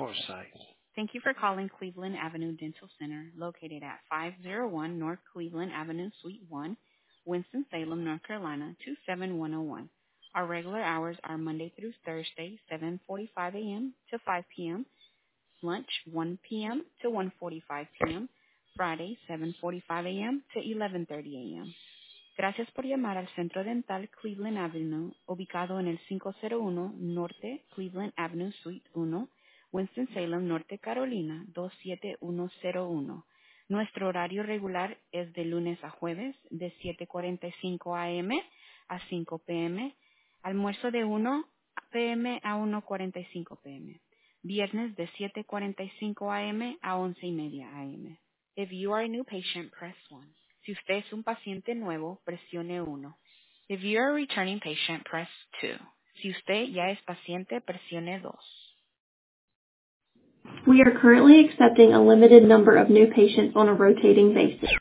Forsyth. Thank you for calling Cleveland Avenue Dental Center, located at 501 North Cleveland Avenue, Suite 1, Winston-Salem, North Carolina, 27101. Our regular hours are Monday through Thursday, 7:45 a.m. to 5 p.m., lunch 1 p.m. to 1:45 p.m., Friday 7:45 a.m. to 11:30 a.m. Gracias por llamar al Centro Dental Cleveland Avenue, ubicado en el 501 Norte Cleveland Avenue, Suite 1, Winston-Salem, Norte Carolina, 27101. Nuestro horario regular es de lunes a jueves, de 7:45 a.m. a 5 p.m., almuerzo de 1 p.m. a 1:45 p.m., viernes de 7:45 a.m. a 11:30 a.m. If you are a new patient, press 1. Si usted es un paciente nuevo, presione 1. If you are a returning patient, press 2. Si usted ya es paciente, presione 2. We are currently accepting a limited number of new patients on a rotating basis.